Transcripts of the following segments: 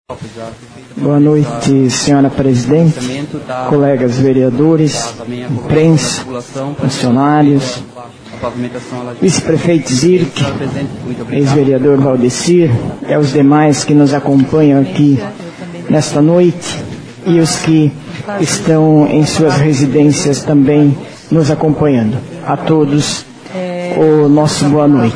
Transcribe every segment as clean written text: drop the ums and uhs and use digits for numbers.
Boa noite, senhora presidente, colegas vereadores, imprensa, funcionários, vice-prefeito Zirk, ex-vereador Valdecir, e aos demais que nos acompanham aqui nesta noite e os que estão em suas residências também nos acompanhando. A todos o nosso boa noite.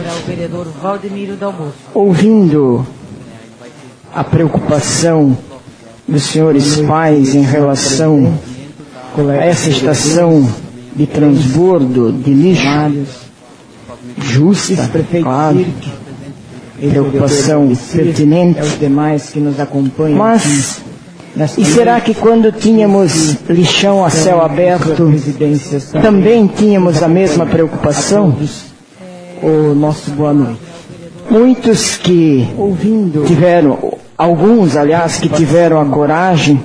Ouvindo a preocupação dos senhores pais em relação a essa estação de transbordo de lixo, justa, claro, preocupação pertinente aos demais que nos acompanham. Mas, e será que quando tínhamos lixão a céu aberto, também tínhamos a mesma preocupação? O nosso boa noite. Muitos que tiveram, alguns, aliás, que tiveram a coragem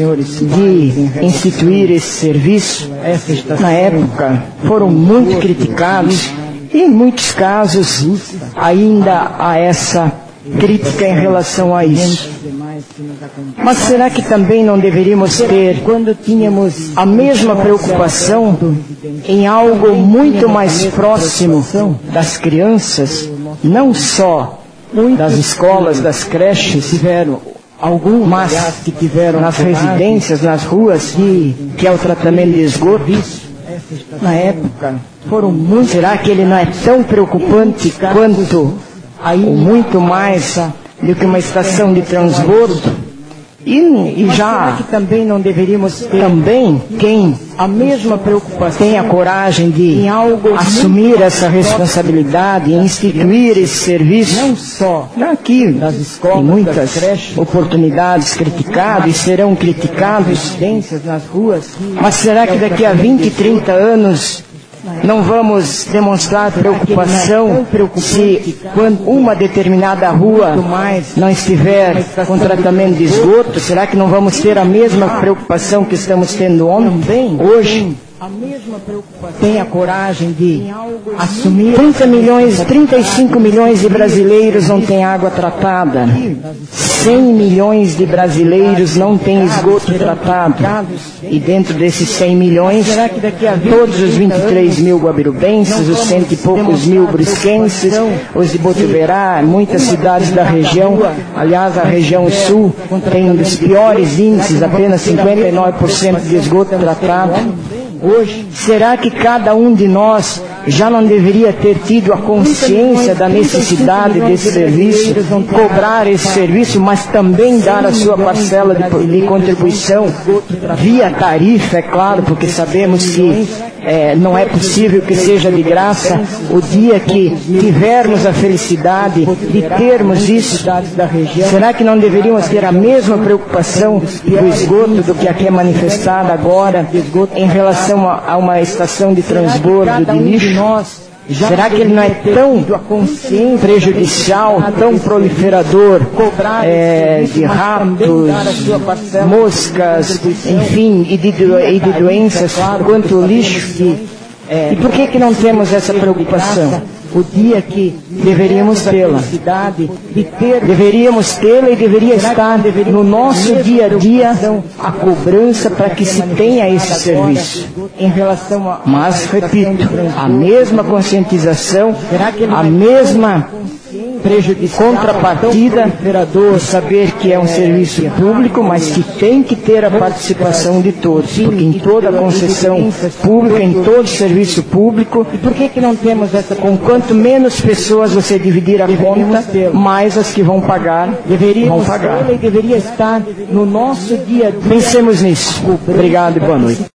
de instituir esse serviço, na época, foram muito criticados e, em muitos casos, ainda há essa crítica em relação a isso. Mas será que também não deveríamos ter, quando tínhamos a mesma preocupação em algo muito mais próximo das crianças, não só das escolas, das creches, mas que tiveram nas residências, nas ruas, que é o tratamento de esgoto? Na época, foram muito. Será que ele não é tão preocupante quanto, ou muito mais, do que uma estação de transbordo? E já será que também não deveríamos ter quem a mesma preocupação tem a coragem de assumir essa responsabilidade e instituir esse serviço? Não só aqui, nas escolas, em muitas oportunidades criticados e serão criticados, nas ruas. Mas será que daqui a 20, 30 anos não vamos demonstrar preocupação se quando uma determinada rua não estiver com tratamento de esgoto? Será que não vamos ter a mesma preocupação que estamos tendo hoje? Tem a coragem de assumir 35 milhões de brasileiros não têm água tratada, 100 milhões de brasileiros não têm esgoto tratado, e dentro desses 100 milhões, todos os 23 mil guabirubenses, os 100 e poucos mil brusquenses, os de Botuverá, muitas cidades da região, aliás, a região sul tem um dos piores índices, apenas 59% de esgoto tratado. Hoje, será que cada um de nós já não deveria ter tido a consciência da necessidade desse serviço, cobrar esse serviço, mas também dar a sua parcela de contribuição via tarifa, é claro, porque sabemos que não é possível que seja de graça. O dia que tivermos a felicidade de termos isso, será que não deveríamos ter a mesma preocupação do esgoto do que a que é manifestada agora em relação a uma estação de transbordo de lixo? Será que ele não é tão prejudicial, tão proliferador de ratos, moscas, enfim, e de doenças quanto o lixo? E por que não temos essa preocupação? O dia que deveríamos tê-la, e deveria estar no nosso dia a dia a cobrança para que se tenha esse serviço. Mas, repito, a mesma conscientização, a mesma contrapartida, saber que é um serviço público, mas que tem que ter a participação de todos, porque em toda concessão pública, em todo serviço público, e por que não temos essa? Com quanto menos pessoas você dividir a conta, mais as que vão pagar, vão pagar. Deveria estar no nosso dia a dia. Pensemos nisso. Obrigado e boa noite.